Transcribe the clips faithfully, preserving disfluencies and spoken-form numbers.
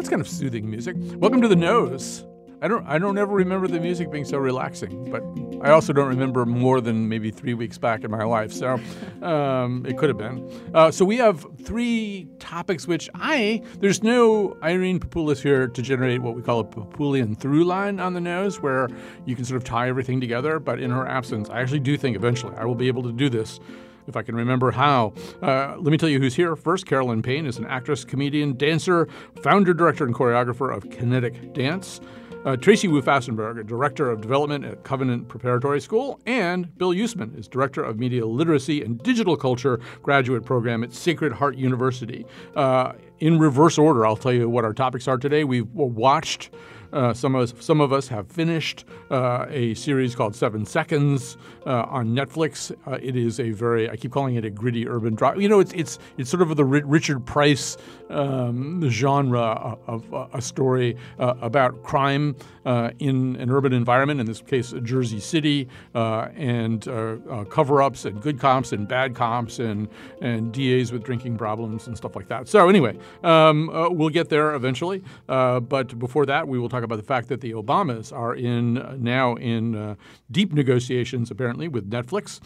kind of soothing music. Welcome to The Nose. I don't I don't ever remember the music being so relaxing, but I also don't remember more than maybe three weeks back in my life, so um, it could have been. Uh, so we have three topics which I, there's no Irene Papoulis here to generate what we call a Papoulian through line on The Nose, where you can sort of tie everything together, but in her absence, I actually do think eventually I will be able to do this if I can remember how. Uh, let me tell you who's here. First, Carolyn Payne is an actress, comedian, dancer, founder, director, and choreographer of Kinetic Dance. Uh, Tracy Wu Fastenberg, Director of Development at Covenant Preparatory School, and Bill Usman is Director of Media Literacy and Digital Culture Graduate Program at Sacred Heart University. Uh, in reverse order, I'll tell you what our topics are today. We've watched Uh, some of us, some of us have finished uh, a series called Seven Seconds uh, on Netflix. Uh, it is a very, I keep calling it a gritty urban drama. You know, it's it's it's sort of the Richard Price um, genre of uh, a story uh, about crime uh, in an urban environment. In this case, Jersey City, uh, and uh, uh, cover-ups and good cops and bad cops and and D As with drinking problems and stuff like that. So anyway, um, uh, we'll get there eventually. Uh, but before that, we will talk about the fact that the Obamas are in uh, now in uh, deep negotiations, apparently, with Netflix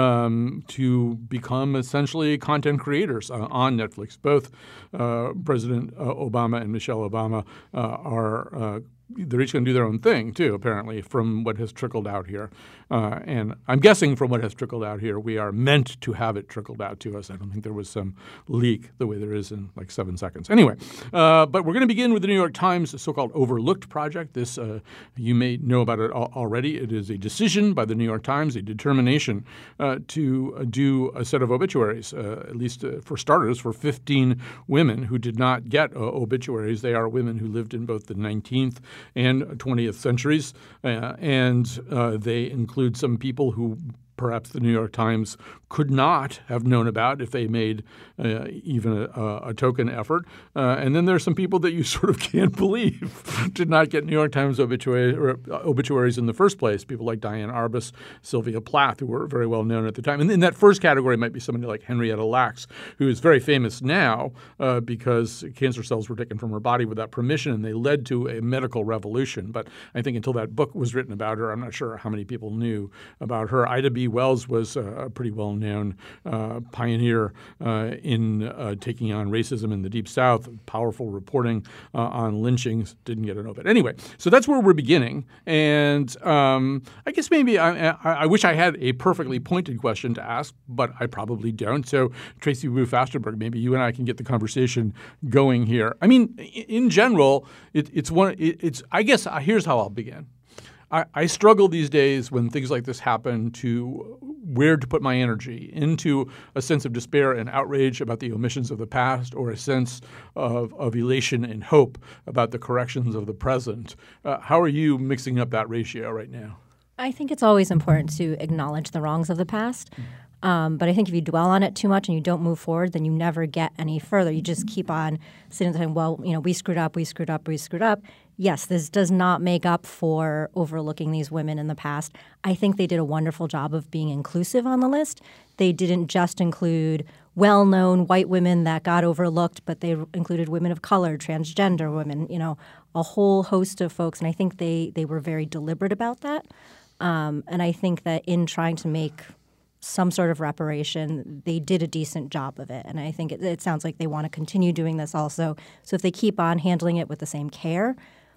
um, to become essentially content creators uh, on Netflix. Both uh, President uh, Obama and Michelle Obama uh, are uh, they're each going to do their own thing, too, apparently, from what has trickled out here. Uh, and I'm guessing from what has trickled out here, we are meant to have it trickled out to us. I don't think there was some leak the way there is in like seven seconds. Anyway, uh, but we're going to begin with the New York Times so-called Overlooked Project. This, uh, you may know about it al- already. It is a decision by the New York Times, a determination uh, to uh, do a set of obituaries, uh, at least uh, for starters, for fifteen women who did not get uh, obituaries. They are women who lived in both the nineteenth and twentieth centuries, uh, and uh, they include some people who perhaps the New York Times could not have known about if they made uh, even a, a token effort. Uh, and then there's some people that you sort of can't believe did not get New York Times obituary, or, uh, obituaries in the first place. People like Diane Arbus, Sylvia Plath, who were very well known at the time. And in that first category might be somebody like Henrietta Lacks, who is very famous now uh, because cancer cells were taken from her body without permission, and they led to a medical revolution. But I think until that book was written about her, I'm not sure how many people knew about her. Ida B. Wells was a pretty well-known uh, pioneer uh, in uh, taking on racism in the Deep South, powerful reporting uh, on lynchings, didn't get an obit. Anyway, so that's where we're beginning. And um, I guess maybe I, I, I wish I had a perfectly pointed question to ask, but I probably don't. So Tracy Wu Fastenberg, maybe you and I can get the conversation going here. I mean, in general, it, it's one. It, it's I guess uh, here's how I'll begin. I, I struggle these days when things like this happen to where to put my energy, into a sense of despair and outrage about the omissions of the past, or a sense of, of elation and hope about the corrections of the present. Uh, how are you mixing up that ratio right now? I think it's always important to acknowledge the wrongs of the past. Um, but I think if you dwell on it too much and you don't move forward, then you never get any further. You just keep on sitting there saying, well, you know, we screwed up, we screwed up, we screwed up. Yes, this does not make up for overlooking these women in the past. I think they did a wonderful job of being inclusive on the list. They didn't just include well-known white women that got overlooked, but they included women of color, transgender women, you know, a whole host of folks. And I think they, they were very deliberate about that. Um, and I think that in trying to make some sort of reparation, they did a decent job of it. And I think it, it sounds like they want to continue doing this also. So if they keep on handling it with the same care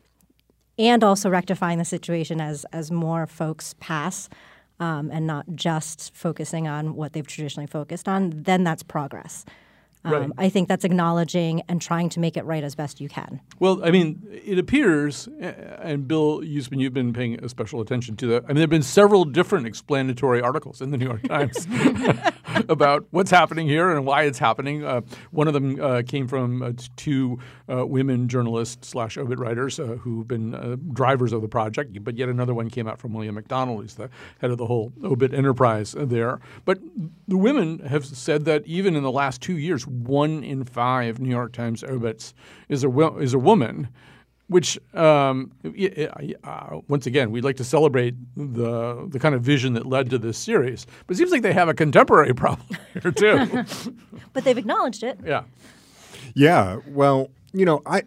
and also rectifying the situation as as more folks pass um, and not just focusing on what they've traditionally focused on, then that's progress. Um, right. I think that's acknowledging and trying to make it right as best you can. Well, I mean, it appears, and Bill Usman, you've been paying a special attention to that. I mean, there have been several different explanatory articles in the New York Times about what's happening here and why it's happening. Uh, one of them uh, came from uh, two uh, women journalists slash obit writers uh, who've been uh, drivers of the project, but yet another one came out from William McDonald, who's the head of the whole obit enterprise there. But the women have said that even in the last two years, one in five New York Times obits is a is a woman, which um, uh, once again we'd like to celebrate the the kind of vision that led to this series. But it seems like they have a contemporary problem here too. But they've acknowledged it. Yeah. Yeah. Well, you know, I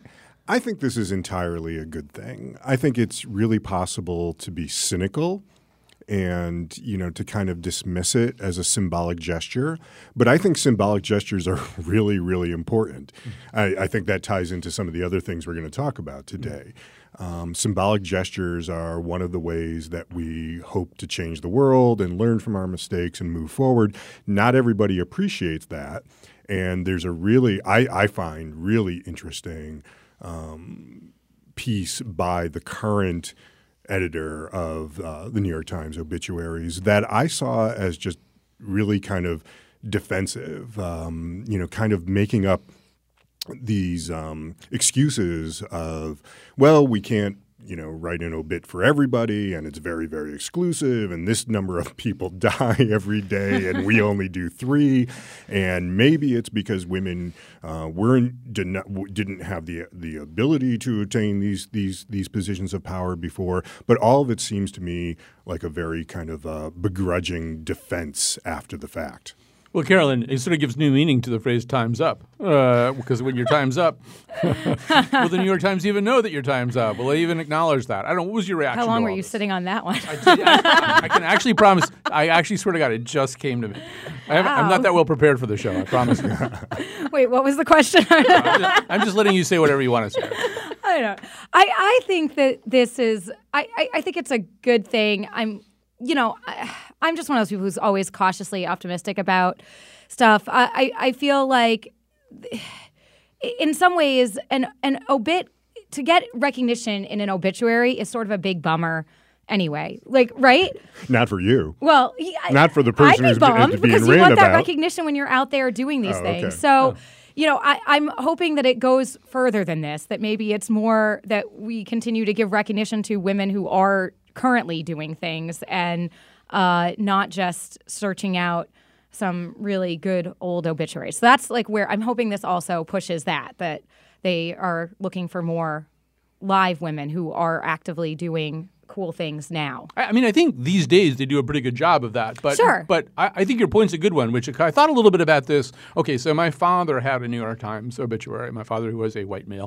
I think this is entirely a good thing. I think it's really possible to be cynical and, you know, to kind of dismiss it as a symbolic gesture. But I think symbolic gestures are really, really important. I, I think that ties into some of the other things we're going to talk about today. Um, symbolic gestures are one of the ways that we hope to change the world and learn from our mistakes and move forward. Not everybody appreciates that. And there's a really, I, I find, really interesting um, piece by the current editor of uh, the New York Times obituaries that I saw as just really kind of defensive, um, you know, kind of making up these um, excuses of, well, we can't, you know, write an obit for everybody, and it's very, very exclusive, and this number of people die every day, and we only do three, and maybe it's because women uh, weren't did not, didn't have the the ability to attain these these these positions of power before. But all of it seems to me like a very kind of uh, begrudging defense after the fact. Well, Carolyn, it sort of gives new meaning to the phrase "time's up," uh, because when your time's up, will the New York Times even know that your time's up? Will they even acknowledge that? I don't know. What was your reaction? How long to were all you this? sitting on that one? I, did, I, I can actually promise. I actually swear to God, it just came to me. I have, I'm Wow. not that well prepared for the show. I promise you. Wait, what was the question? I'm, just, I'm just letting you say whatever you want to say. I don't know. I, I think that this is, I, I, I think it's a good thing. I'm, you know, I, I'm just one of those people who's always cautiously optimistic about stuff. I, I, I feel like in some ways an, an obit, to get recognition in an obituary is sort of a big bummer anyway. Like, right? Not for you. Well, yeah, Not for the person I'd who's be bummed being because you written want that about. recognition when you're out there doing these Oh, things. okay. So, you know, I, I'm hoping that it goes further than this, that maybe it's more that we continue to give recognition to women who are currently doing things and uh, not just searching out some really good old obituaries. So that's like where I'm hoping this also pushes that, that they are looking for more live women who are actively doing cool things now. I I mean, I think these days they do a pretty good job of that. But, Sure. But I, I think your point's a good one, which I thought a little bit about this. Okay, so my father had a New York Times obituary. My father, who was a white male,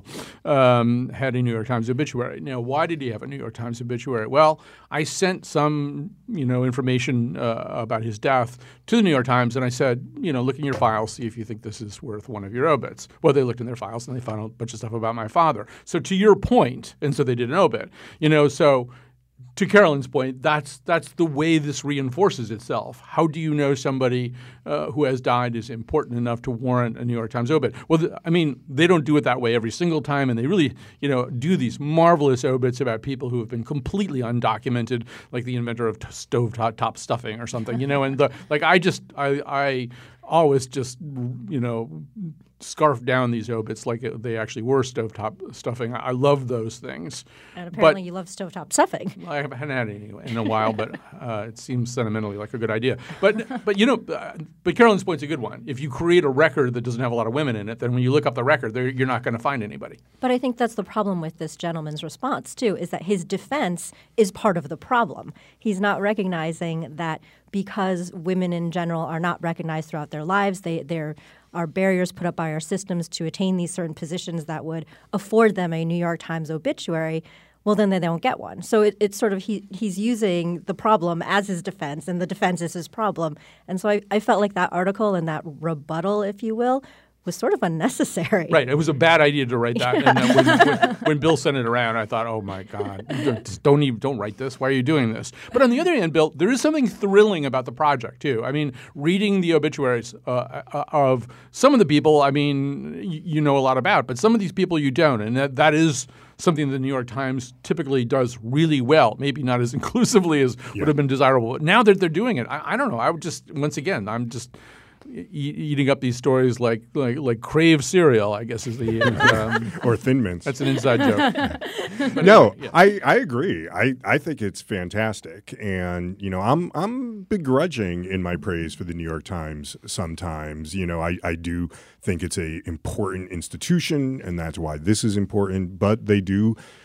um, had a New York Times obituary. Now, why did he have a New York Times obituary? Well, I sent some, you know, information uh, about his death to the New York Times, and I said, you know, look in your files, see if you think this is worth one of your obits. Well, they looked in their files, and they found a bunch of stuff about my father. So to your point, and so they did an obit. You know, so to Carolyn's point, that's that's the way this reinforces itself. How do you know somebody uh, who has died is important enough to warrant a New York Times obit? Well, th- I mean, they don't do it that way every single time, and they really, you know, do these marvelous obits about people who have been completely undocumented, like the inventor of t- stovetop top stuffing or something, you know. And the, like, I just, I, I always just, you know, scarf down these obits like it, they actually were stovetop stuffing. I, I love those things. And apparently But- you love stovetop stuffing. I haven't had any in a while, but uh, it seems sentimentally like a good idea. But but you know, uh, but Carolyn's point's a good one. If you create a record that doesn't have a lot of women in it, then when you look up the record, there- you're not going to find anybody. But I think that's the problem with this gentleman's response, too, is that his defense is part of the problem. He's not recognizing that because women in general are not recognized throughout their lives, they, there are barriers put up by our systems to attain these certain positions that would afford them a New York Times obituary. Well, then they don't get one. So it, it's sort of he, he's using the problem as his defense, and the defense is his problem. And so I, I felt like that article and that rebuttal, if you will, was sort of unnecessary. Right. It was a bad idea to write that. And then when, when, when Bill sent it around, I thought, oh my God, just don't even don't write this. Why are you doing this? But on the other hand, Bill, there is something thrilling about the project too. I mean, reading the obituaries uh, uh, of some of the people, I mean, y- you know a lot about, but some of these people you don't, and that that is something the New York Times typically does really well. Maybe not as inclusively as Yeah. would have been desirable. But now that they're doing it, I, I don't know. I would just once again, I'm just. E- eating up these stories like like like Crave cereal, I guess is the um, Or Thin Mints. that's an inside joke. But No, anyway, yeah. I, I agree. I, I think it's fantastic. And, you know, I'm I'm begrudging in my praise for the New York Times sometimes. You know, I, I do think it's a important institution, and that's why this is important. But they do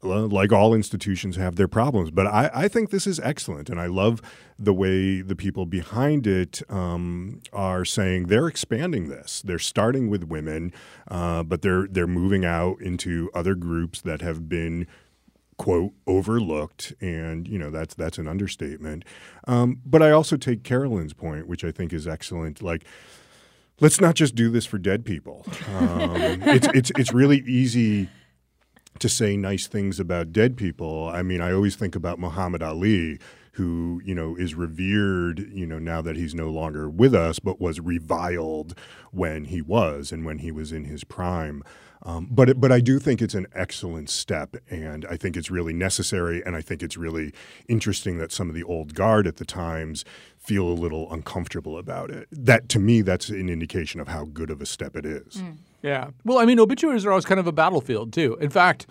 like all institutions have their problems. But I, I think this is excellent, and I love the way the people behind it um, are saying they're expanding this. They're starting with women, uh, but they're they're moving out into other groups that have been, quote, overlooked, and you know that's that's an understatement. Um, but I also take Carolyn's point, which I think is excellent. Like, let's not just do this for dead people. Um, it's it's it's really easy to say nice things about dead people. I mean, I always think about Muhammad Ali, who, you know, is revered, you know, now that he's no longer with us, but was reviled when he was and when he was in his prime. Um, but it, but I do think it's an excellent step, and I think it's really necessary, and I think it's really interesting that some of the old guard at the Times feel a little uncomfortable about it. That, to me, that's an indication of how good of a step it is. Mm. Yeah. Well, I mean, obituaries are always kind of a battlefield, too. In fact,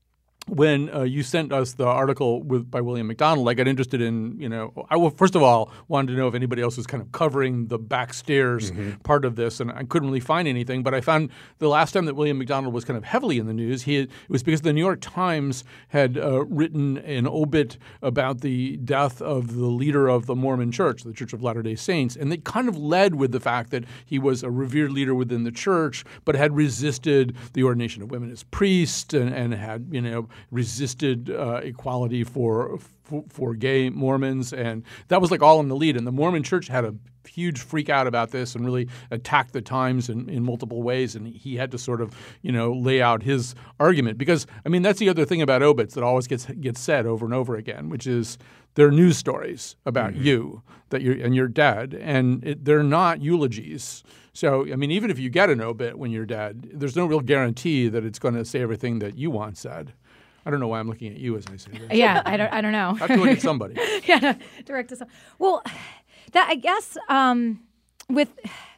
when uh, you sent us the article with by William McDonald, I got interested in, you know, I well, first of all wanted to know if anybody else was kind of covering the backstairs mm-hmm. part of this, and I couldn't really find anything. But I found the last time that William McDonald was kind of heavily in the news, he had, it was because the New York Times had uh, written an obit about the death of the leader of the Mormon Church, the Church of Latter-day Saints, and they kind of led with the fact that he was a revered leader within the church, but had resisted the ordination of women as priests and, and had, you know, resisted uh, equality for, for for gay Mormons, and that was like all in the lead. And the Mormon Church had a huge freak out about this and really attacked the Times in, in multiple ways. And he had to sort of, you know, lay out his argument because, I mean, that's the other thing about obits that always gets gets said over and over again, which is they're news stories about mm-hmm. you that you're and you're dead, and it, they're not eulogies. So, I mean, even if you get an obit when you're dead, there's no real guarantee that it's going to say everything that you once said. I don't know why I'm looking at you as I say this. Yeah, I don't. I don't know. I have to look at somebody. yeah, no, direct to some. Well, that I guess um, with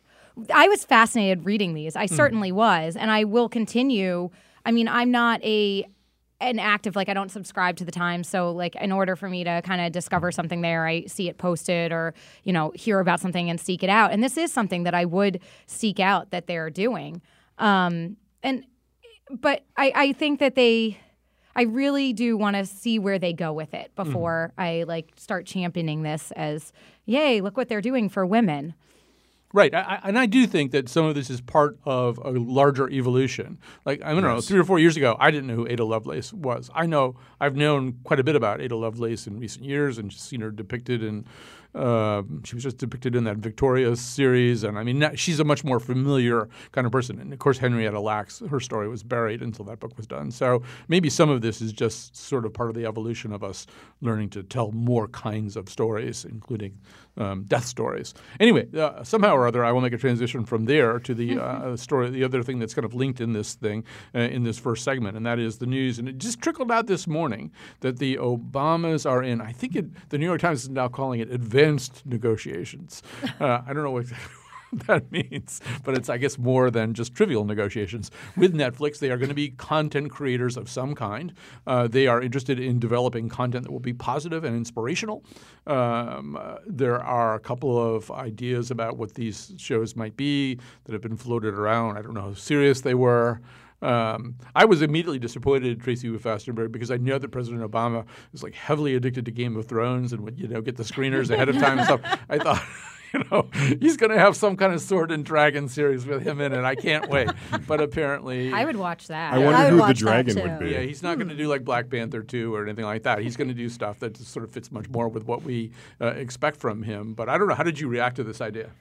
I was fascinated reading these. I mm. certainly was, and I will continue. I mean, I'm not a an active like I don't subscribe to the Times, so like in order for me to kind of discover something there, I see it posted or you know hear about something and seek it out. And this is something that I would seek out that they're doing. Um, and but I, I think that they. I really do want to see where they go with it before mm-hmm. I like start championing this as, yay, look what they're doing for women. Right. I, I, and I do think that some of this is part of a larger evolution. Like, I don't yes. know, three or four years ago, I didn't know who Ada Lovelace was. I know I've known quite a bit about Ada Lovelace in recent years and just seen her depicted in Uh, she was just depicted in that Victoria series, and I mean, she's a much more familiar kind of person. And of course, Henrietta Lacks, her story was buried until that book was done. So maybe some of this is just sort of part of the evolution of us learning to tell more kinds of stories, including um, death stories. Anyway, uh, somehow or other, I will make a transition from there to the uh, story, the other thing that's kind of linked in this thing, uh, in this first segment, and that is the news. And it just trickled out this morning that the Obamas are in, I think it, the New York Times is now calling it advanced Advanced negotiations. Uh, I don't know what that means, but it's, I guess, more than just trivial negotiations. With Netflix, they are going to be content creators of some kind. Uh, they are interested in developing content that will be positive and inspirational. Um, uh, there are a couple of ideas about what these shows might be that have been floated around. I don't know how serious they were. Um, I was immediately disappointed in Tracy Fastenberg because I know that President Obama is like heavily addicted to Game of Thrones and would, you know, get the screeners ahead of time and stuff. I thought, you know, he's going to have some kind of Sword and Dragon series with him in it. I can't wait. But apparently, I would watch that. I wonder I who would the dragon would be. Yeah, he's not going to do like Black Panther two or anything like that. He's going to do stuff that just sort of fits much more with what we uh, expect from him. But I don't know. How did you react to this idea?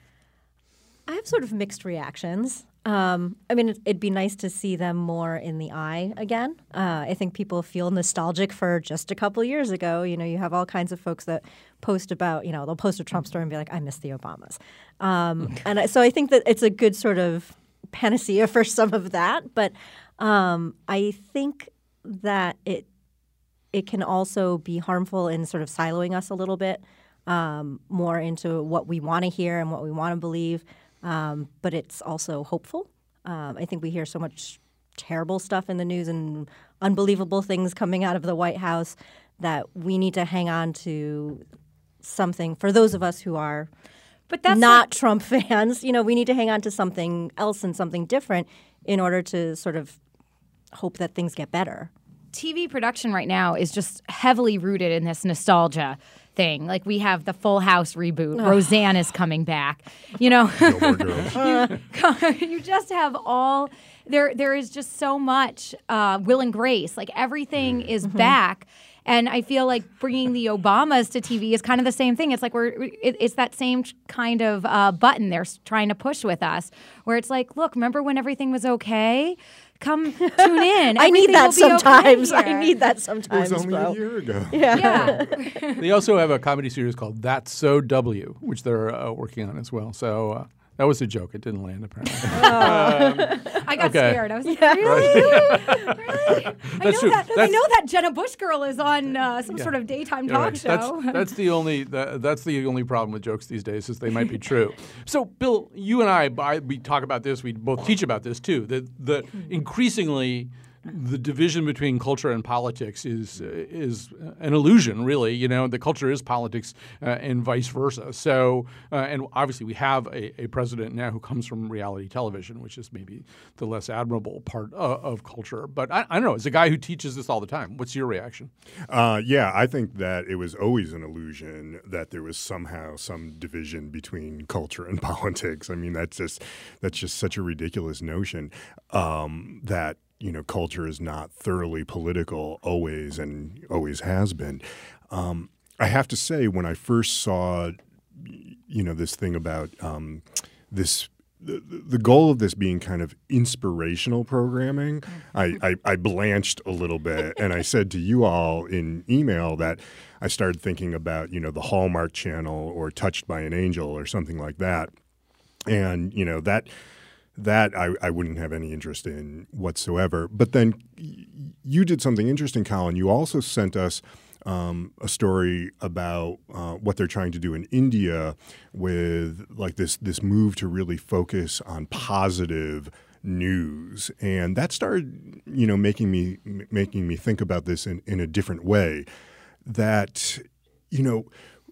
I have sort of mixed reactions. Um, I mean, it'd be nice to see them more in the eye again. Uh, I think people feel nostalgic for just a couple years ago. You know, you have all kinds of folks that post about, you know, they'll post a Trump story and be like, I miss the Obamas. Um, and I, so I think that it's a good sort of panacea for some of that. But um, I think that it it can also be harmful in sort of siloing us a little bit um, more into what we want to hear and what we want to believe. Um, but it's also hopeful. Um, I think we hear so much terrible stuff in the news and unbelievable things coming out of the White House that we need to hang on to something for those of us who are but that's not like- Trump fans. You know, we need to hang on to something else and something different in order to sort of hope that things get better. T V production right now is just heavily rooted in this nostalgia thing. Like we have the Full House reboot. Oh. Roseanne is coming back. You know, you, you just have all there. There is just so much uh, Will and Grace. Like everything is mm-hmm. back. And I feel like bringing the Obamas to T V is kind of the same thing. It's like we're it, it's that same kind of uh, button they're trying to push with us, where it's like, look, remember when everything was okay? Come tune in. I need that sometimes. Okay I need that sometimes. It was only bro. a year ago. Yeah. yeah. They also have a comedy series called That's So W, which they're uh, working on as well. So uh, that was a joke. It didn't land, apparently. um, I got okay. scared. I was like, yeah. really? really? I know true. that. That's, I know that Jenna Bush girl is on uh, some yeah. sort of daytime Yeah, talk right. show. That's, that's the only that, that's the only problem with jokes these days is they might be true. So, Bill, you and I, I we talk about this. We both teach about this too. That that increasingly the division between culture and politics is uh, is an illusion, really. You know, the culture is politics, uh, and vice versa. So, uh, and obviously, we have a, a president now who comes from reality television, which is maybe the less admirable part of, of culture. But I, I don't know. As a guy who teaches this all the time, what's your reaction? Uh, yeah, I think that it was always an illusion that there was somehow some division between culture and politics. I mean, that's just that's just such a ridiculous notion um, that. You know, culture is not thoroughly political always and always has been. Um, I have to say, when I first saw, you know, this thing about um, this, the, the goal of this being kind of inspirational programming, I, I, I blanched a little bit. And I said to you all in email that I started thinking about, you know, the Hallmark Channel or Touched by an Angel or something like that. And, you know, that... That I, I wouldn't have any interest in whatsoever. But then you did something interesting, Colin. You also sent us um, a story about uh, what they're trying to do in India with like this this move to really focus on positive news, and that started, you know, making me making me think about this in, in a different way. That, you know,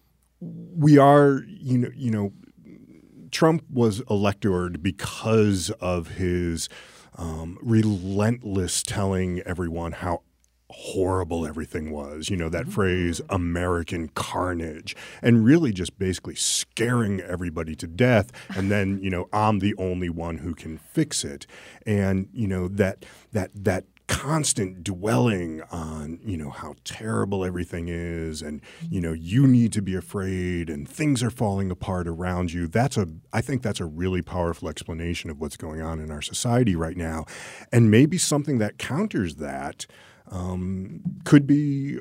we are, you know, you know. Trump was elected because of his um, relentless telling everyone how horrible everything was. You know, that phrase, American carnage, and really just basically scaring everybody to death. And then, you know, I'm the only one who can fix it. And, you know, that that that constant dwelling on, you know, how terrible everything is and, you know, you need to be afraid and things are falling apart around you. That's a, I think that's a really powerful explanation of what's going on in our society right now. And maybe something that counters that um, could be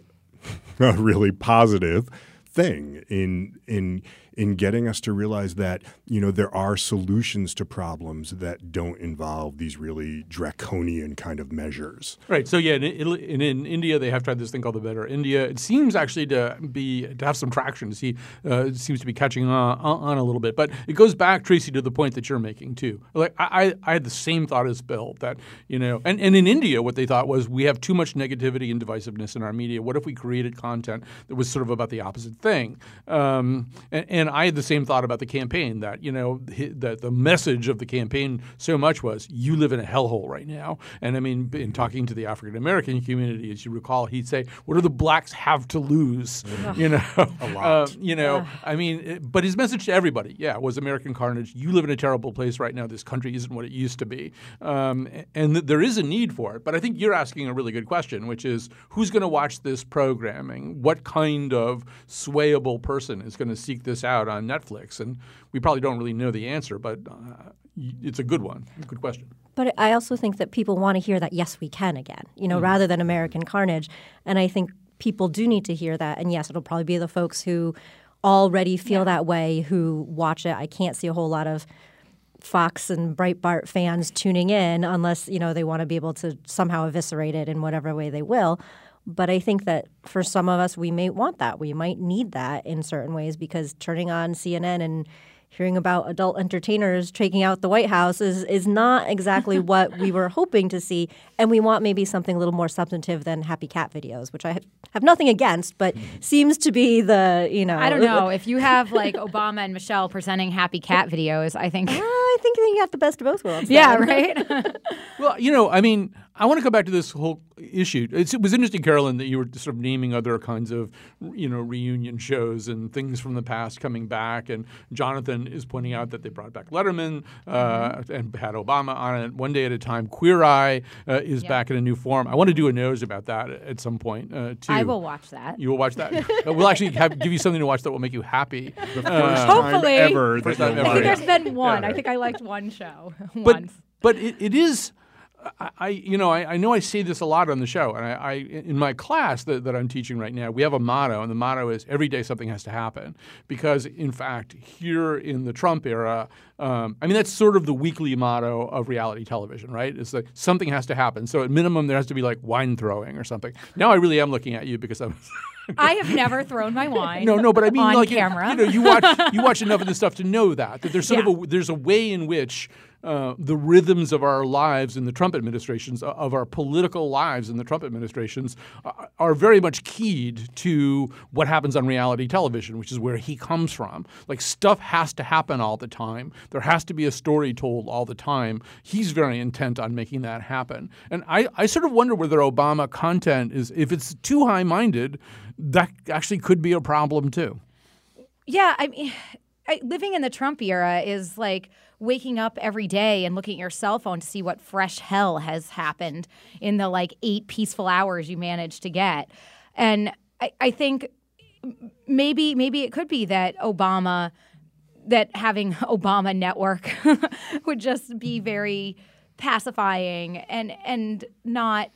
a really positive thing in in in getting us to realize that, you know, there are solutions to problems that don't involve these really draconian kind of measures. Right. So yeah, in, in, in India they have tried this thing called the Better India. It seems actually to be to have some traction. To see, uh, it seems to be catching on, on a little bit. But it goes back, Tracy, to the point that you're making too. Like I, I had the same thought as Bill that, you know, and, and in India what they thought was we have too much negativity and divisiveness in our media. What if we created content that was sort of about the opposite thing? Um, and, and I had the same thought about the campaign that, you know, that the message of the campaign so much was you live in a hellhole right now. And I mean, in talking to the African American community, as you recall, he'd say, what do the blacks have to lose? Mm-hmm. You know, a lot. Uh, you know, I mean, it, but his message to everybody, yeah, was American carnage. You live in a terrible place right now. This country isn't what it used to be. Um, and th- there is a need for it. But I think you're asking a really good question, which is who's going to watch this programming? What kind of swayable person is going to seek this out on Netflix? And we probably don't really know the answer, but uh, it's a good one. Good question. But I also think that people want to hear that, yes, we can again, you know, mm-hmm. rather than American carnage. And I think people do need to hear that. And yes, it'll probably be the folks who already feel yeah. that way who watch it. I can't see a whole lot of Fox and Breitbart fans tuning in unless, you know, they want to be able to somehow eviscerate it in whatever way they will. But I think that for some of us, we may want that. We might need that in certain ways because turning on C N N and hearing about adult entertainers taking out the White House is is not exactly what we were hoping to see. And we want maybe something a little more substantive than happy cat videos, which I have, have nothing against, but seems to be the, you know. I don't know. If you have like Obama and Michelle presenting happy cat videos, I think. Uh, I think you got the best of both worlds. Yeah, then. right? Well, you know, I mean, I want to go back to this whole issue. It's, it was interesting, Carolyn, that you were sort of naming other kinds of, you know, reunion shows and things from the past coming back. And Jonathan is pointing out that they brought back Letterman uh, mm-hmm. and had Obama on it. One Day at a Time, Queer Eye uh, is yeah. back in a new form. I want to do a nose about that at some point, uh, too. I will watch that. You will watch that. uh, we'll actually have, give you something to watch that will make you happy. The first uh, time Hopefully. ever. First that time you'll ever. I think watch there's it. been one. Yeah. I think I liked one show but, once. But it, it is... I, I, you know, I, I know I say this a lot on the show, and I, I in my class that, that I'm teaching right now, we have a motto, and the motto is every day something has to happen. Because, in fact, here in the Trump era, um, I mean, that's sort of the weekly motto of reality television, right? It's like something has to happen. So at minimum, there has to be like wine throwing or something. Now I really am looking at you because I'm. I have never thrown my wine. No, no, but I mean, on like camera. You, you know, you watch you watch enough of this stuff to know that that there's sort Yeah. of a there's a way in which uh, the rhythms of our lives in the Trump administrations, of our political lives in the Trump administrations, are, are very much keyed to what happens on reality television, which is where he comes from. Like stuff has to happen all the time. There has to be a story told all the time. He's very intent on making that happen. And I, I sort of wonder whether Obama content is, if it's too high-minded, that actually could be a problem too. Yeah, I mean, I, living in the Trump era is like waking up every day and looking at your cell phone to see what fresh hell has happened in the like eight peaceful hours you managed to get. And I, I think maybe maybe it could be that Obama, that having Obama Network would just be very pacifying and and not.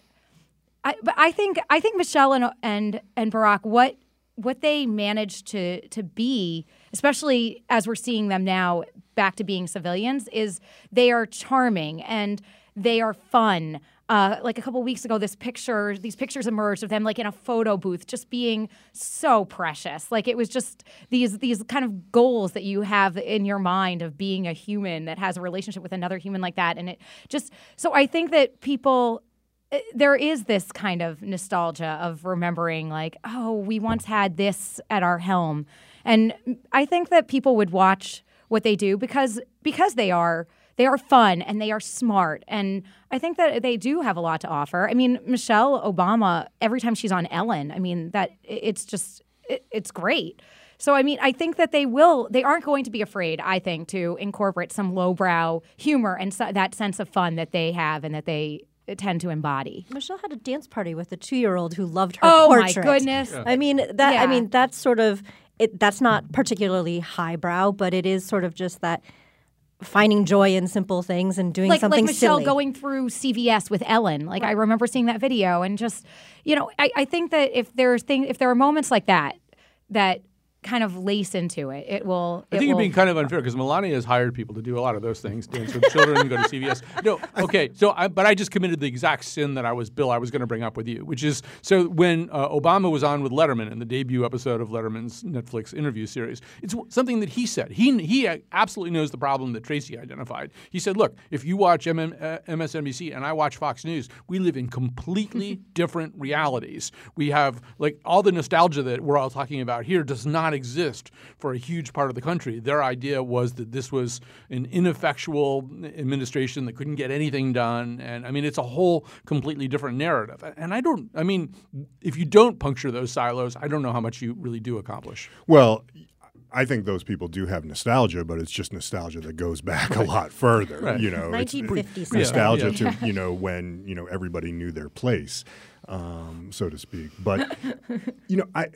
I, but I think I think Michelle and and and Barack, what what they managed to to be, especially as we're seeing them now back to being civilians, is they are charming and they are fun. Uh, like a couple of weeks ago, this picture, these pictures emerged of them like in a photo booth, just being so precious. Like it was just these these kind of goals that you have in your mind of being a human that has a relationship with another human like that, and it just so I think that people. There is this kind of nostalgia of remembering like, oh, we once had this at our helm. And I think that people would watch what they do because because they are they are fun and they are smart. And I think that they do have a lot to offer. I mean, Michelle Obama, every time she's on Ellen, I mean, that it's just it, it's great. So, I mean, I think that they will, they aren't going to be afraid, I think, to incorporate some lowbrow humor and so, that sense of fun that they have and that they tend to embody. Michelle had a dance party with a two-year-old who loved her oh portrait. my goodness! Yeah. I mean that. Yeah. I mean that's sort of it. That's not particularly highbrow, but it is sort of just that finding joy in simple things and doing like, something like Michelle silly. going through C V S with Ellen. Like right. I remember seeing that video and just, you know, I, I think that if there's thing, if there are moments like that, that kind of lace into it, it will. I it think you're will, being kind of unfair because Melania has hired people to do a lot of those things, dance with children, go to C V S. No, okay. So, I, but I just committed the exact sin that I was, Bill, I was going to bring up with you, which is so when uh, Obama was on with Letterman in the debut episode of Letterman's Netflix interview series, it's something that he said. He he absolutely knows the problem that Tracy identified. He said, "Look, if you watch M M, uh, M S N B C and I watch Fox News, we live in completely different realities. We have like all the nostalgia that we're all talking about here does not exist." For a huge part of the country. Their idea was that this was an ineffectual administration that couldn't get anything done. And I mean, it's a whole completely different narrative. And I don't, I mean, if you don't puncture those silos, I don't know how much you really do accomplish. Well, I think those people do have nostalgia, but it's just nostalgia that goes back a lot further. Right. You know, nineteen fifty it's nostalgia yeah. to, you know, when, you know, everybody knew their place, um, so to speak. But, you know, I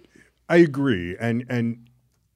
I agree. And and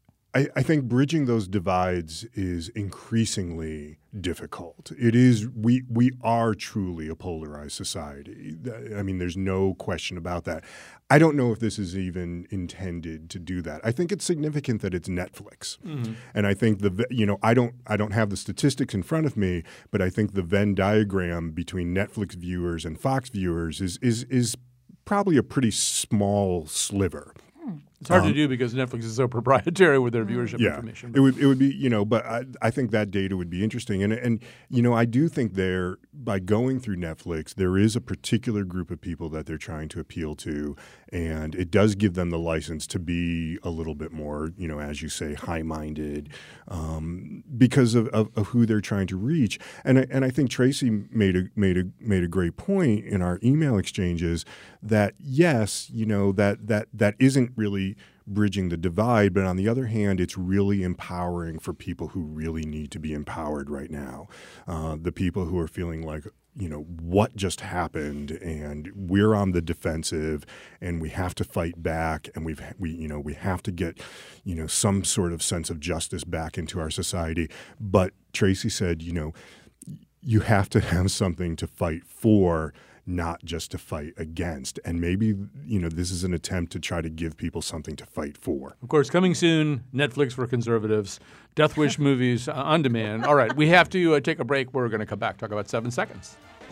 I, I think bridging those divides is increasingly difficult. It is we we are truly a polarized society. I mean, there's no question about that. I don't know if this is even intended to do that. I think it's significant that it's Netflix. Mm-hmm. And I think the you know, I don't I don't have the statistics in front of me, but I think the Venn diagram between Netflix viewers and Fox viewers is is is probably a pretty small sliver. It's hard Um, to do because Netflix is so proprietary with their viewership yeah, information. it would it would be you know, but I, I think that data would be interesting, and and you know I do think there by going through Netflix there is a particular group of people that they're trying to appeal to, and it does give them the license to be a little bit more you know as you say high-minded um, because of, of, of who they're trying to reach, and I, and I think Tracy made a made a made a great point in our email exchanges that yes you know that that that isn't really bridging the divide, but on the other hand, it's really empowering for people who really need to be empowered right now. Uh, the people who are feeling like, you know, what just happened, and we're on the defensive, and we have to fight back, and we've we you know we have to get, you know, some sort of sense of justice back into our society. But Tracy said, you know, you have to have something to fight for, not just to fight against. And maybe, you know, this is an attempt to try to give people something to fight for. Of course, coming soon, Netflix for conservatives, Death Wish movies uh, on demand. All right, we have to uh, take a break. We're going to come back, talk about Seven Seconds.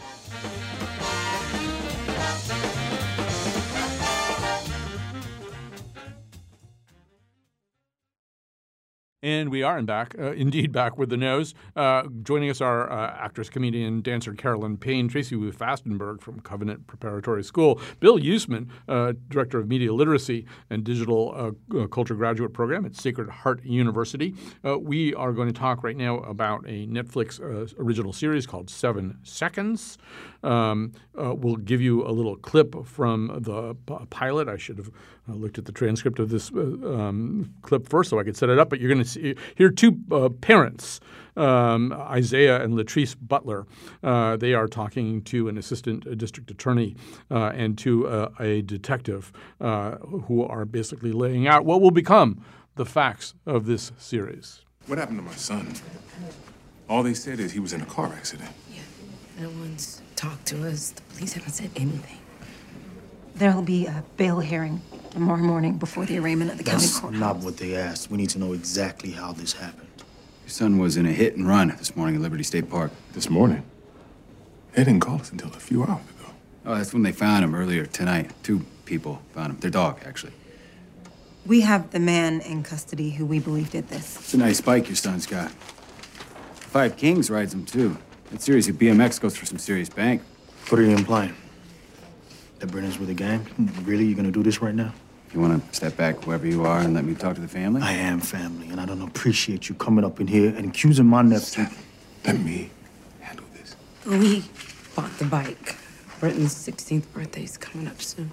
And we are in back, uh, indeed back with the nose. Uh, joining us are uh, actress, comedian, dancer Carolyn Payne, Tracy Wu Fastenberg from Covenant Preparatory School, Bill Usman, uh, director of media literacy and digital uh, uh, culture graduate program at Sacred Heart University. Uh, we are going to talk right now about a Netflix uh, original series called Seven Seconds. Um, uh, we'll give you a little clip from the p- pilot. I should have uh, looked at the transcript of this uh, um, clip first so I could set it up, but you're going to see here are two uh, parents, um, Isaiah and Latrice Butler. Uh, they are talking to an assistant district attorney uh, and to uh, a detective uh, who are basically laying out what will become the facts of this series. What happened to my son? All they said is he was in a car accident. Yeah, no one's talked to us. The police haven't said anything. There'll be a bail hearing tomorrow morning before the arraignment at the county That's courthouse. not what they asked. We need to know exactly how this happened. Your son was in a hit and run this morning at Liberty State Park. This morning? They didn't call us until a few hours ago. Oh, that's when they found him earlier tonight. Two people found him. Their dog, actually. We have the man in custody who we believe did this. It's a nice bike your son's got. Five Kings rides him, too. That series of B M X goes for some serious bank. What are you implying? That Brennan's with a gang? Really? You gonna do this right now? If you want to step back, whoever you are, and let me talk to the family? I am family, and I don't appreciate you coming up in here and accusing my nephew. Let me handle this. We bought the bike. Brenton's sixteenth birthday's coming up soon.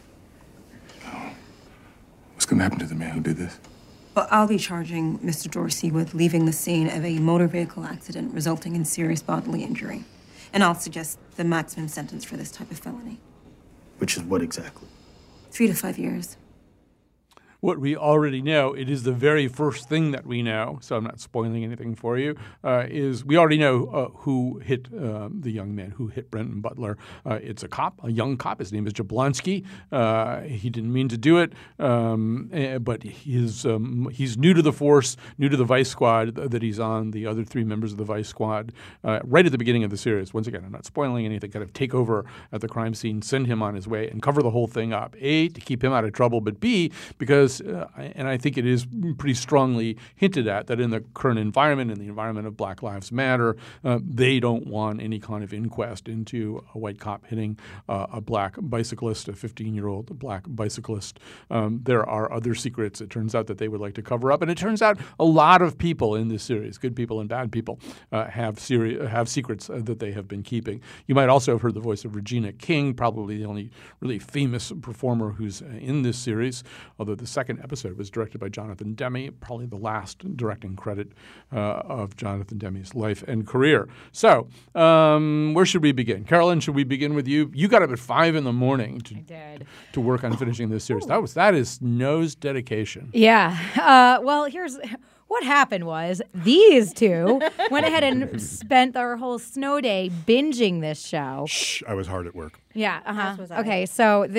What's gonna happen to the man who did this? Well, I'll be charging Mister Dorsey with leaving the scene of a motor vehicle accident resulting in serious bodily injury. And I'll suggest the maximum sentence for this type of felony. Which is what exactly? Three to five years. What we already know, it is the very first thing that we know, so I'm not spoiling anything for you, uh, is we already know uh, who hit uh, the young man, who hit Brenton Butler. Uh, it's a cop, a young cop. His name is Jablonski. Uh, he didn't mean to do it, um, eh, but he's, um, he's new to the force, new to the Vice Squad that he's on, the other three members of the Vice Squad, uh, right at the beginning of the series. Once again, I'm not spoiling anything, kind of take over at the crime scene, send him on his way, and cover the whole thing up. A, to keep him out of trouble, but B, because Uh, and I think it is pretty strongly hinted at that in the current environment, in the environment of Black Lives Matter, uh, they don't want any kind of inquest into a white cop hitting uh, a black bicyclist, a fifteen-year-old black bicyclist. Um, there are other secrets, it turns out, that they would like to cover up. And it turns out a lot of people in this series, good people and bad people, uh, have, seri- have secrets uh, that they have been keeping. You might also have heard the voice of Regina King, probably the only really famous performer who's uh, in this series, although the second episode was directed by Jonathan Demme, probably the last directing credit uh, of Jonathan Demme's life and career. So, um, where should we begin? Carolyn, should we begin with you? You got up at five in the morning to, I did. to work on finishing this series. That was that is nose dedication. Yeah. Uh, well, here's what happened was these two went ahead and spent their whole snow day binging this show. Shh, I was hard at work. Yeah. Uh-huh. As was I. Okay. So the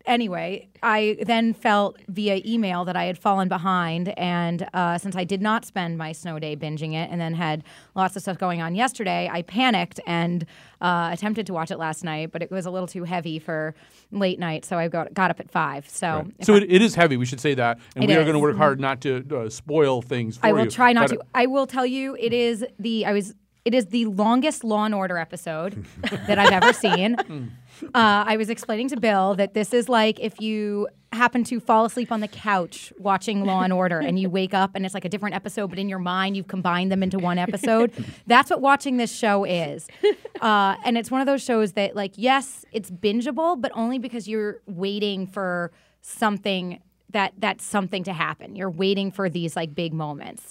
anyway, I then felt via email that I had fallen behind, and uh, since I did not spend my snow day binging it and then had lots of stuff going on yesterday, I panicked and uh, attempted to watch it last night, but it was a little too heavy for late night, so I got, got up at five. So, right. so I, it, it is heavy, we should say that, and it we are is. going to work hard not to uh, spoil things for I you. will try not but, to. I will tell you, it is the, I was... It is the longest Law and Order episode that I've ever seen. Uh, I was explaining to Bill that this is like if you happen to fall asleep on the couch watching Law and Order and you wake up and it's like a different episode, but in your mind you've combined them into one episode. That's what watching this show is. Uh, and it's one of those shows that, like, yes, it's bingeable, but only because you're waiting for something that that's something to happen. You're waiting for these like big moments.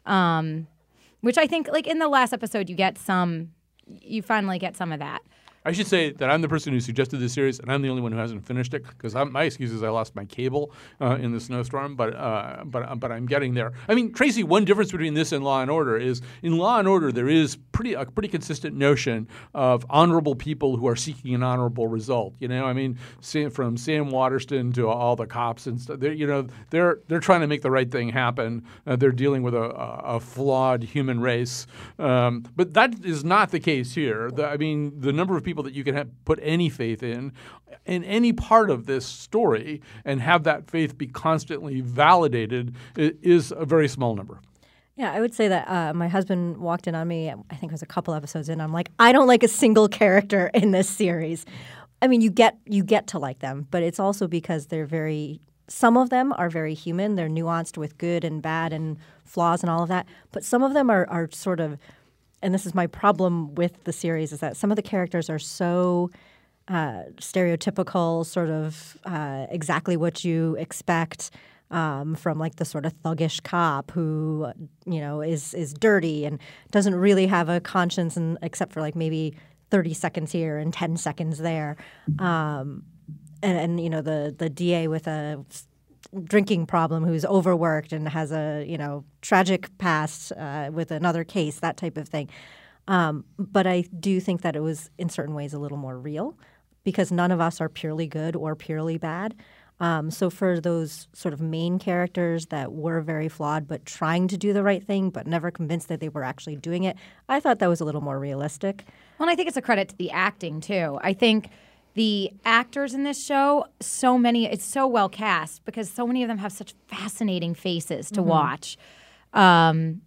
Um, Which I think, like, in the last episode, you get some, you finally get some of that. I should say that I'm the person who suggested this series, and I'm the only one who hasn't finished it because my excuse is I lost my cable uh, in the snowstorm, but uh, but but I'm getting there. I mean, Tracy, one difference between this and Law and Order is in Law and Order there is pretty a pretty consistent notion of honorable people who are seeking an honorable result. You know, I mean, Sam, from Sam Waterston to all the cops and stuff. You know, they're they're trying to make the right thing happen. Uh, they're dealing with a, a flawed human race, um, but that is not the case here. The, I mean, the number of people that you can have, put any faith in, in any part of this story and have that faith be constantly validated is a very small number. Yeah, I would say that uh, my husband walked in on me, I think it was a couple episodes in, I'm like, I don't like a single character in this series. I mean, you get you get to like them, but it's also because they're very – some of them are very human. They're nuanced with good and bad and flaws and all of that. But some of them are, are sort of – and this is my problem with the series, is that some of the characters are so uh, stereotypical, sort of uh, exactly what you expect um, from like the sort of thuggish cop who, you know, is is dirty and doesn't really have a conscience, and except for like maybe thirty seconds here and ten seconds there. Um, and, and, you know, the, the D A with a drinking problem who's overworked and has a, you know, tragic past uh, with another case, that type of thing. Um, but I do think that it was in certain ways a little more real because none of us are purely good or purely bad. Um, so for those sort of main characters that were very flawed but trying to do the right thing but never convinced that they were actually doing it, I thought that was a little more realistic. Well, and I think it's a credit to the acting, too. I think the actors in this show, so many, it's so well cast because so many of them have such fascinating faces to mm-hmm. watch. Um,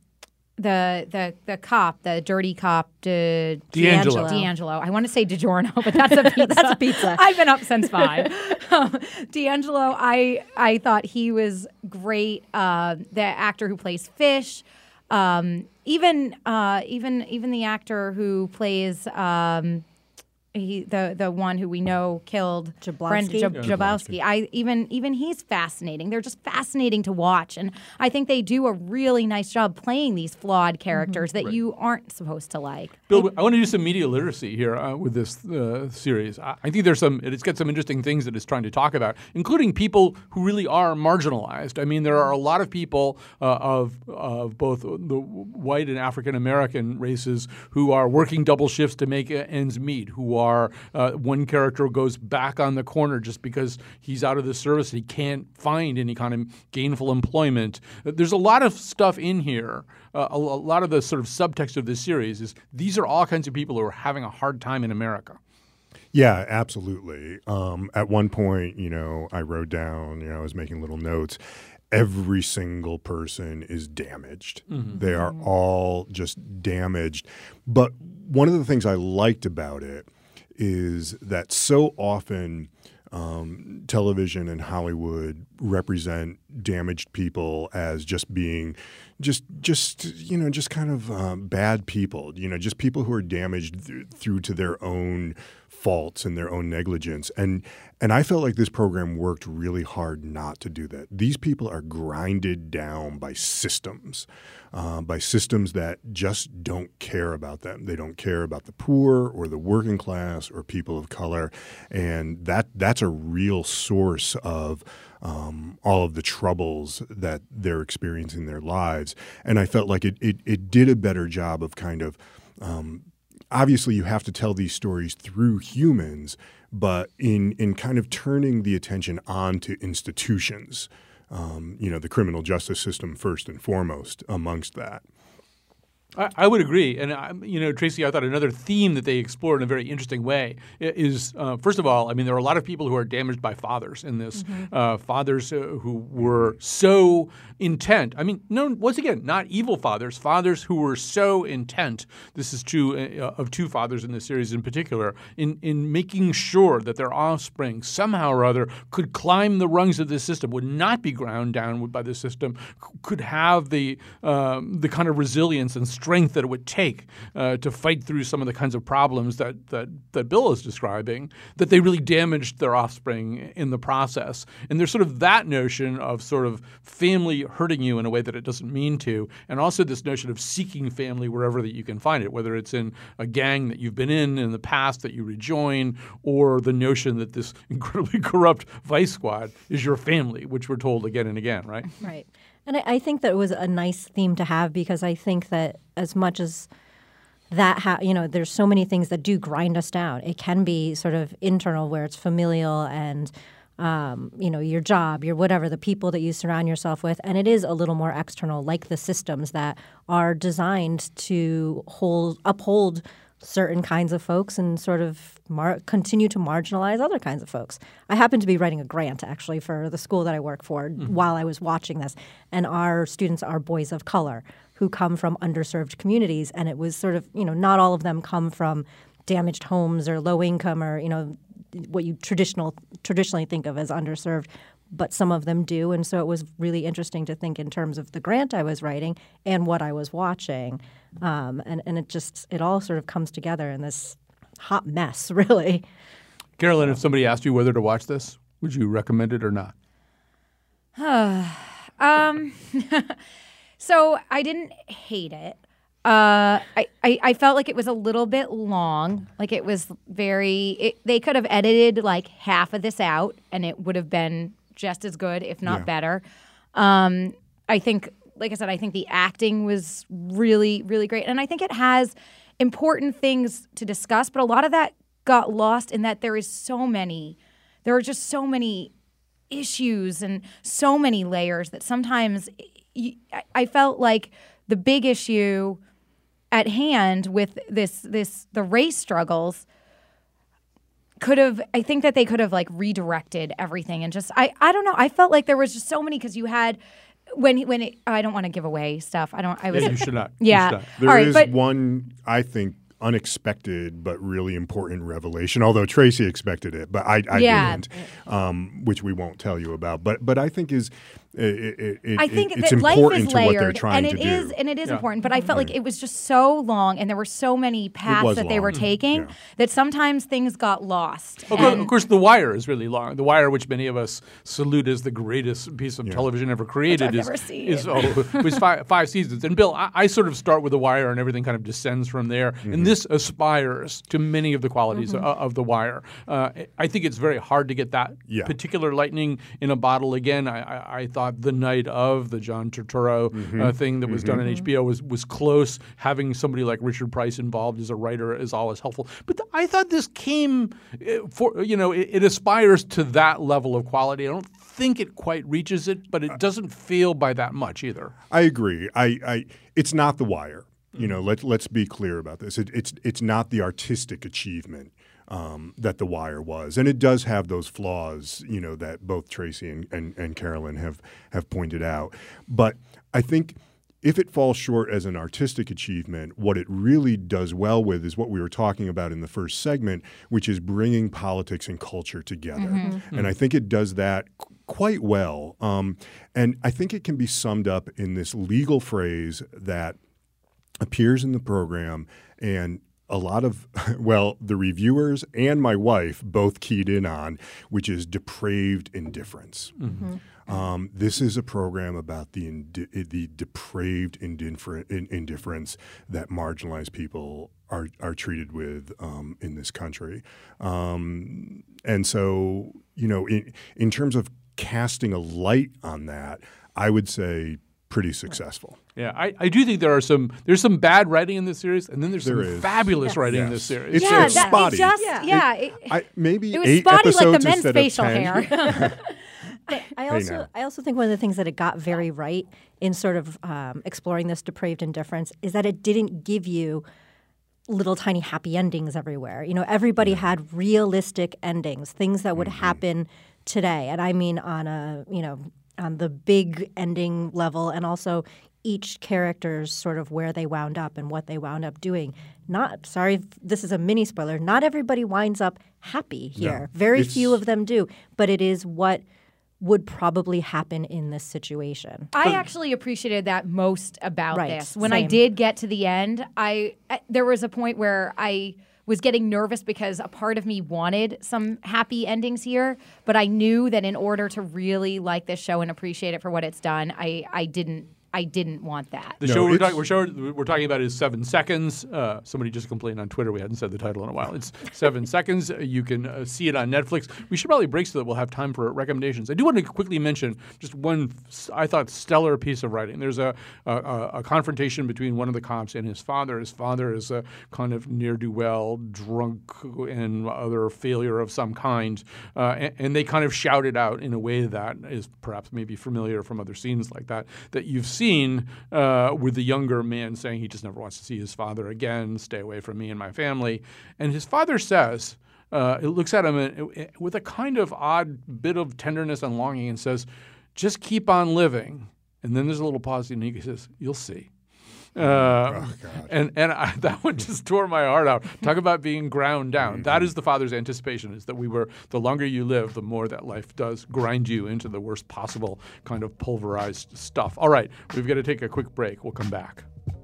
the the the cop, the dirty cop, uh, D'Angelo. D'Angelo. I want to say DiGiorno, but that's a pizza. That's a pizza. I've been up since five. um, D'Angelo, I I thought he was great. Uh, the actor who plays Fish, um, even uh, even even the actor who plays. Um, He, the the one who we know killed Jablonski. Jab- Yeah. Jablonski. I even even he's fascinating. They're just fascinating to watch, and I think they do a really nice job playing these flawed characters mm-hmm. that right. you aren't supposed to like. Bill, I want to do some media literacy here uh, with this uh, series. I, I think there's some. It's got some interesting things that it's trying to talk about, including people who really are marginalized. I mean, there are a lot of people uh, of of both the white and African American races who are working double shifts to make ends meet. Who are uh, one character goes back on the corner just because he's out of the service and he can't find any kind of gainful employment. There's a lot of stuff in here. Uh, a, a lot of the sort of subtext of this series is these are all kinds of people who are having a hard time in America. Yeah, absolutely. Um, at one point, you know, I wrote down, you know, I was making little notes. Every single person is damaged. Mm-hmm. They are all just damaged. But one of the things I liked about it is that so often um, television and Hollywood represent damaged people as just being just just you know just kind of um, bad people, you know, just people who are damaged th- through to their own faults and their own negligence. And and I felt like this program worked really hard not to do that. These people are grinded down by systems, uh, by systems that just don't care about them. They don't care about the poor or the working class or people of color. And that that's a real source of um, all of the troubles that they're experiencing in their lives. And I felt like it it, it did a better job of kind of um, obviously you have to tell these stories through humans, but in in kind of turning the attention onto institutions, um, you know, the criminal justice system first and foremost amongst that. I, I would agree. And, I, you know, Tracy, I thought another theme that they explored in a very interesting way is, uh, first of all, I mean, there are a lot of people who are damaged by fathers in this, mm-hmm. uh, fathers uh, who were so intent. I mean, no, once again, not evil fathers, fathers who were so intent. This is true uh, of two fathers in this series in particular, in, in making sure that their offspring somehow or other could climb the rungs of this system, would not be ground down by the system, could have the um, the kind of resilience and strength that it would take uh, to fight through some of the kinds of problems that, that that Bill is describing, that they really damaged their offspring in the process. And there's sort of that notion of sort of family hurting you in a way that it doesn't mean to, and also this notion of seeking family wherever that you can find it, whether it's in a gang that you've been in in the past that you rejoin, or the notion that this incredibly corrupt vice squad is your family, which we're told again and again, right? Right. And I, I think that it was a nice theme to have, because I think that as much as that, ha- you know, there's so many things that do grind us down. It can be sort of internal, where it's familial and, um, you know, your job, your whatever, the people that you surround yourself with. And it is a little more external, like the systems that are designed to hold, uphold certain kinds of folks and sort of mar- continue to marginalize other kinds of folks. I happen to be writing a grant, actually, for the school that I work for mm-hmm. while I was watching this. And our students are boys of color who come from underserved communities. And it was sort of, you know, not all of them come from damaged homes or low income or, you know, what you traditional traditionally think of as underserved, but some of them do. And so it was really interesting to think in terms of the grant I was writing and what I was watching. Um, and, and it just, it all sort of comes together in this hot mess, really. Carolyn, if somebody asked you whether to watch this, would you recommend it or not? um, so I didn't hate it. Uh, I, I, I felt like it was a little bit long. Like it was very, it, they could have edited like half of this out and it would have been just as good, if not yeah. better. Um, I think, like I said, I think the acting was really, really great. And I think it has important things to discuss, but a lot of that got lost in that there is so many, there are just so many issues and so many layers that sometimes you, I felt like the big issue at hand with this, this the race struggles could have, I think that they could have like redirected everything and just, I, I don't know. I felt like there was just so many, because you had, when, when it, I don't want to give away stuff. I don't, I was. Yeah, you should not. Yeah. You should not. There All right, is but, one, I think, unexpected but really important revelation, although Tracy expected it, but I, I yeah. didn't, um, which we won't tell you about. But but I think is it, it, it, I think it's that important life is to layered, what they're trying and it to do. is, and it is yeah. important. But I felt right. like it was just so long, and there were so many paths that long. they were taking yeah. that sometimes things got lost. Of course, of course, The Wire is really long. The Wire, which many of us salute as the greatest piece of yeah. television ever created, Which is I've never seen. is oh, was five, five seasons. And Bill, I, I sort of start with The Wire, and everything kind of descends from there. Mm-hmm. And this aspires to many of the qualities mm-hmm. of, of The Wire. Uh, I think it's very hard to get that yeah. particular lightning in a bottle again. I, I, I thought The Night of, the John Turturro mm-hmm. uh, thing that was mm-hmm. done on H B O was was close. Having somebody like Richard Price involved as a writer is always helpful. But th- I thought this came for, you know, it, it aspires to that level of quality. I don't think it quite reaches it, but it doesn't feel by that much either. I agree. I, I it's not The Wire. You know, let let's be clear about this. It, it's it's not the artistic achievement um, that The Wire was, and it does have those flaws, you know, that both Tracy and, and, and Carolyn have have pointed out. But I think if it falls short as an artistic achievement, what it really does well with is what we were talking about in the first segment, which is bringing politics and culture together. Mm-hmm. And I think it does that qu- quite well. Um, and I think it can be summed up in this legal phrase that appears in the program, and a lot of, well, the reviewers and my wife both keyed in on, which is depraved indifference. Mm-hmm. Um, this is a program about the indi- the depraved indiffer- indifference that marginalized people are are treated with um, in this country. Um, and so, you know, in, in terms of casting a light on that, I would say pretty successful. Yeah, I, I do think there are some there's some bad writing in this series, and then there's There some is. fabulous Yes. writing in Yes. this series. It's, yeah, it's that, spotty. It just, Yeah. yeah, it, I, maybe it was eight spotty like episodes the men's instead facial of ten. hair. I also now. I also think one of the things that it got very right in sort of um, exploring this depraved indifference is that it didn't give you little tiny happy endings everywhere. You know, everybody had realistic endings, things that would happen today, and I mean on a you know on the big ending level, and also each character's sort of where they wound up and what they wound up doing. Not sorry, if this is a mini spoiler. Not everybody winds up happy here. No, Very it's- few of them do, but it is what would probably happen in this situation. I actually appreciated that most about Right, this. When I same. did get to the end, I, I there was a point where I was getting nervous because a part of me wanted some happy endings here, but I knew that in order to really like this show and appreciate it for what it's done, I, I didn't I didn't want that. The No, show we're, it's- talking, we're, show, we're talking about is Seven Seconds. Uh, somebody just complained on Twitter we hadn't said the title in a while. It's Seven Seconds. You can uh, see it on Netflix. We should probably break so that we'll have time for recommendations. I do want to quickly mention just one, I thought, stellar piece of writing. There's a, a, a confrontation between one of the cops and his father. His father is a kind of ne'er-do-well, drunk, and other failure of some kind. Uh, and, and they kind of shout it out in a way that is perhaps maybe familiar from other scenes like that, that you've seen uh, with the younger man saying he just never wants to see his father again, stay away from me and my family. And his father says, uh, it looks at him and, it, with a kind of odd bit of tenderness and longing and says, just keep on living. And then there's a little pause and he says, you'll see. Uh, Oh, God. and and I, that one just tore my heart out. Talk about being ground down. Mm-hmm. That is the father's anticipation, is that we were, the longer you live, the more that life does grind you into the worst possible kind of pulverized stuff. All right, we've got to take a quick break. We'll come back.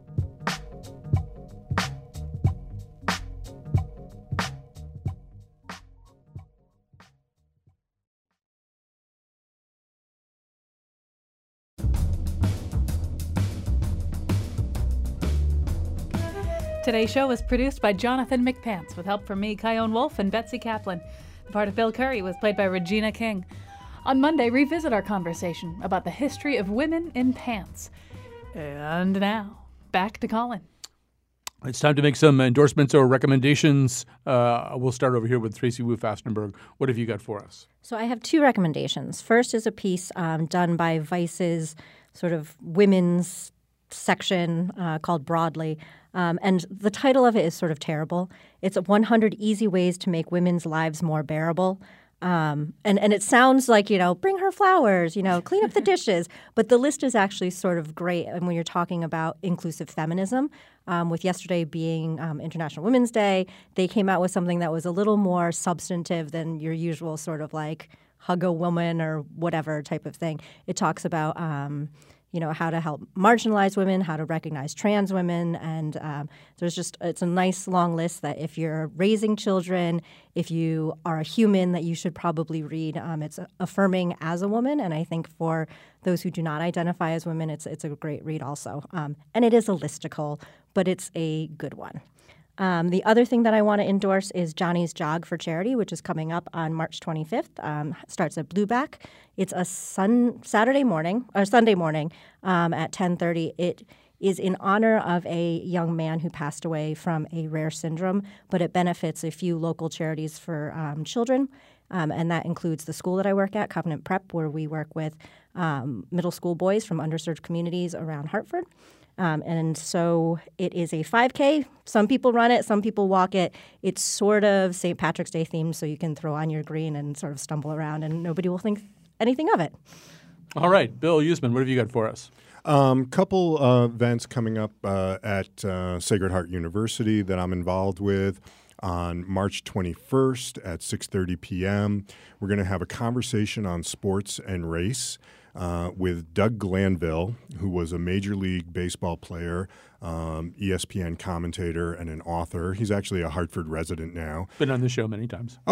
Today's show was produced by Jonathan McPants with help from me, Kyone Wolf, and Betsy Kaplan. The part of Bill Curry was played by Regina King. On Monday, revisit our conversation about the history of women in pants. And now, back to Colin. It's time to make some endorsements or recommendations. Uh, we'll start over here with Tracy Wu Fastenberg. What have you got for us? So I have two recommendations. First is a piece um, done by Vice's sort of women's section uh, called Broadly. Um, and the title of it is sort of terrible. It's one hundred Easy Ways to Make Women's Lives More Bearable. Um, and, and it sounds like, you know, bring her flowers, you know, clean up the dishes. But the list is actually sort of great. And when you're talking about inclusive feminism, um, with yesterday being um, International Women's Day, they came out with something that was a little more substantive than your usual sort of like hug a woman or whatever type of thing. It talks about um, you know, how to help marginalized women, how to recognize trans women. And um, there's just, it's a nice long list that if you're raising children, if you are a human, that you should probably read. Um, it's affirming as a woman. And I think for those who do not identify as women, it's, it's a great read also. Um, and it is a listicle, but it's a good one. Um, the other thing that I want to endorse is Johnny's Jog for Charity, which is coming up on March twenty-fifth. Um, starts at Blueback. It's a sun Saturday morning or Sunday morning um, at ten thirty. It is in honor of a young man who passed away from a rare syndrome, but it benefits a few local charities for um, children, um, and that includes the school that I work at, Covenant Prep, where we work with um, middle school boys from underserved communities around Hartford. Um, and so it is a five K. Some people run it, some people walk it. It's sort of Saint Patrick's Day themed, so you can throw on your green and sort of stumble around, and nobody will think anything of it. All right, Bill Usman, what have you got for us? Um, couple uh, events coming up uh, at uh, Sacred Heart University that I'm involved with. On March twenty-first at six thirty p.m., we're going to have a conversation on sports and race uh, with Doug Glanville, who was a Major League Baseball player, um, E S P N commentator, and an author. He's actually a Hartford resident now. Been on the show many times. Oh,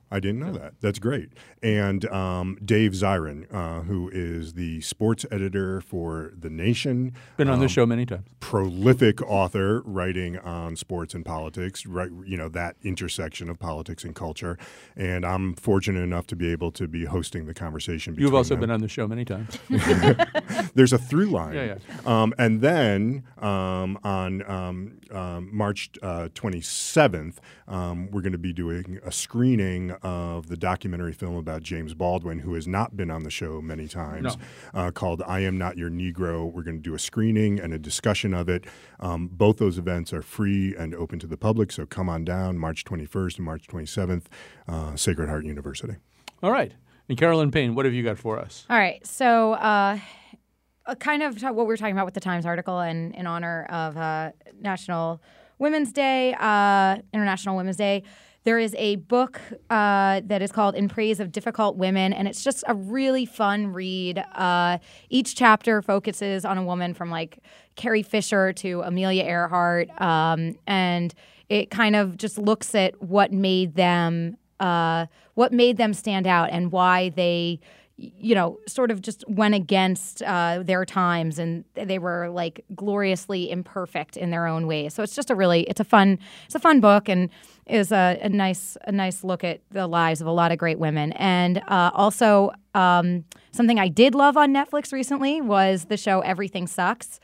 I didn't know that. That's great. And um, Dave Zirin, uh, who is the sports editor for The Nation. Been on um, the show many times. Prolific author writing on sports and politics, right? You know, that intersection of politics and culture. And I'm fortunate enough to be able to be hosting the conversation between You've also them. been on the show many times. There's a through line. Yeah, yeah. Um, and then um, on um, um, March uh, twenty-seventh, um, we're going to be doing a screening of the documentary film about James Baldwin, who has not been on the show many times, no. uh, called I Am Not Your Negro. We're going to do a screening and a discussion of it. Um, both those events are free and open to the public, so come on down March twenty-first and March twenty-seventh, uh, Sacred Heart University. All right. And Carolyn Payne, what have you got for us? All right. So uh, uh, kind of what we were talking about with the Times article and in honor of uh, National Women's Day, uh, International Women's Day, there is a book uh, that is called In Praise of Difficult Women, and it's just a really fun read. Uh, each chapter focuses on a woman from like Carrie Fisher to Amelia Earhart, um, and it kind of just looks at what made them uh, what made them stand out and why they, you know, sort of just went against uh, their times, and they were like gloriously imperfect in their own ways. So it's just a really, it's a fun, it's a fun book, and is a, a nice, a nice look at the lives of a lot of great women. And uh, also, um, something I did love on Netflix recently was the show Everything Sucks.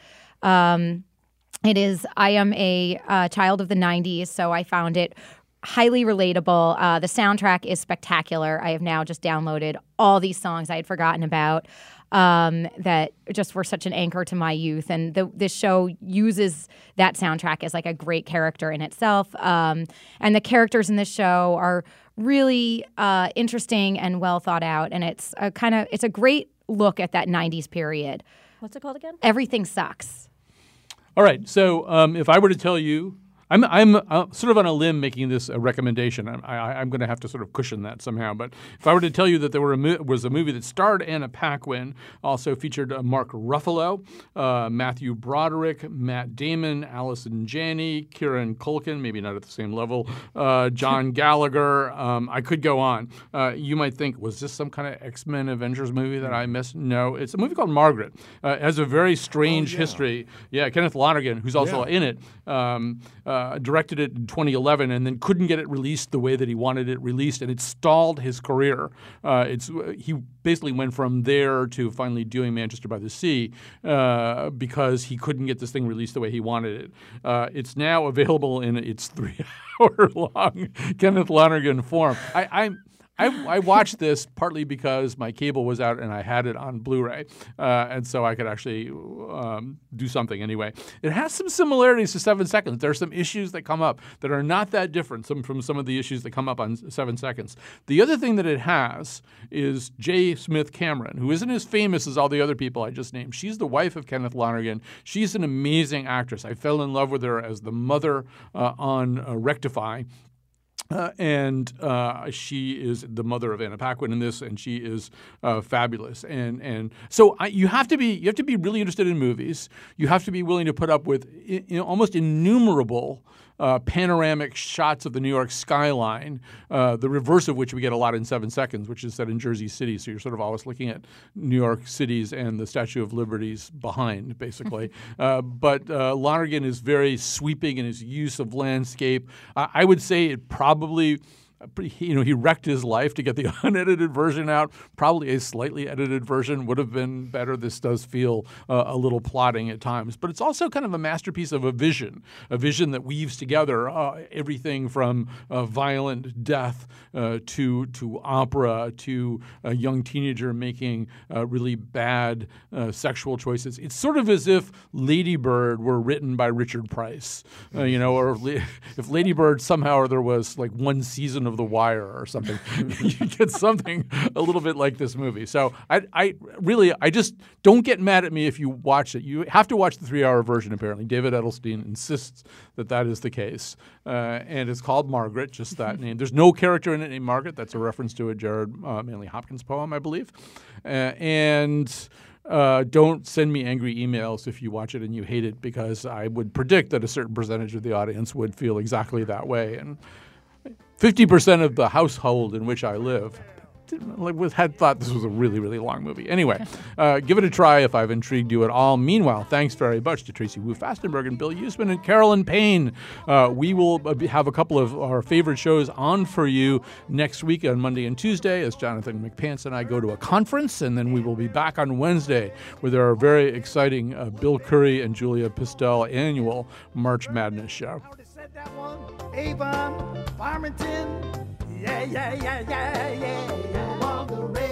Um, it is, I am a uh, child of the nineties, so I found it highly relatable. Uh, the soundtrack is spectacular. I have now just downloaded all these songs I had forgotten about um, that just were such an anchor to my youth. And the, this show uses that soundtrack as like a great character in itself. Um, and the characters in this show are really uh, interesting and well thought out. And it's a kind of it's a great look at that nineties period. What's it called again? Everything Sucks. All right. So um, if I were to tell you, I'm I'm uh, sort of on a limb making this a recommendation. I, I, I'm going to have to sort of cushion that somehow. But if I were to tell you that there were a mo- was a movie that starred Anna Paquin, also featured uh, Mark Ruffalo, uh, Matthew Broderick, Matt Damon, Allison Janney, Kieran Culkin, maybe not at the same level, uh, John Gallagher. Um, I could go on. Uh, you might think, was this some kind of X-Men Avengers movie that I missed? No, it's a movie called Margaret. Uh, it has a very strange oh, yeah. history. Yeah, Kenneth Lonergan, who's also Yeah. in it. Um, Uh, directed it in twenty eleven and then couldn't get it released the way that he wanted it released, and it stalled his career. Uh, it's he basically went from there to finally doing Manchester by the Sea uh, because he couldn't get this thing released the way he wanted it. Uh, it's now available in its three-hour-long Kenneth Lonergan form. I, I'm. I, I watched this partly because my cable was out and I had it on Blu-ray, uh, and so I could actually um, do something anyway. It has some similarities to Seven Seconds. There are some issues that come up that are not that different some, from some of the issues that come up on Seven Seconds. The other thing that it has is J. Smith Cameron, who isn't as famous as all the other people I just named. She's the wife of Kenneth Lonergan. She's an amazing actress. I fell in love with her as the mother uh, on uh, Rectify. Uh, and uh, she is the mother of Anna Paquin in this, and she is uh, fabulous. And and so I, you have to be you have to be really interested in movies. You have to be willing to put up with I- I- almost innumerable uh, panoramic shots of the New York skyline, uh, the reverse of which we get a lot in Seven Seconds, which is set in Jersey City. So you're sort of always looking at New York cities and the Statue of Liberty's behind, basically. uh, but uh, Lonergan is very sweeping in his use of landscape. I, I would say it probably. You know, he wrecked his life to get the unedited version out. Probably a slightly edited version would have been better. This does feel uh, a little plodding at times. But it's also kind of a masterpiece of a vision, a vision that weaves together uh, everything from uh, violent death uh, to to opera to a young teenager making uh, really bad uh, sexual choices. It's sort of as if Lady Bird were written by Richard Price, uh, you know, or if Lady Bird somehow or there was like one season of The Wire or something. You get something a little bit like this movie. So I, I really, I just don't get mad at me if you watch it. You have to watch the three-hour version. Apparently, David Edelstein insists that that is the case, uh, and it's called Margaret, just that name. There's no character in it named Margaret. That's a reference to a Jared uh, Manley Hopkins poem, I believe, uh, and. Uh, don't send me angry emails if you watch it and you hate it, because I would predict that a certain percentage of the audience would feel exactly that way. And fifty percent of the household in which I live like, had thought this was a really, really long movie. Anyway, uh, give it a try if I've intrigued you at all. Meanwhile, thanks very much to Tracy Wu Fastenberg and Bill Usman and Carolyn Payne. Uh, we will have a couple of our favorite shows on for you next week on Monday and Tuesday as Jonathan McPants and I go to a conference, and then we will be back on Wednesday where there are very exciting uh, Bill Curry and Julia Pistel annual March Madness show. Avon, Farmington, yeah, yeah, yeah, yeah, yeah, yeah.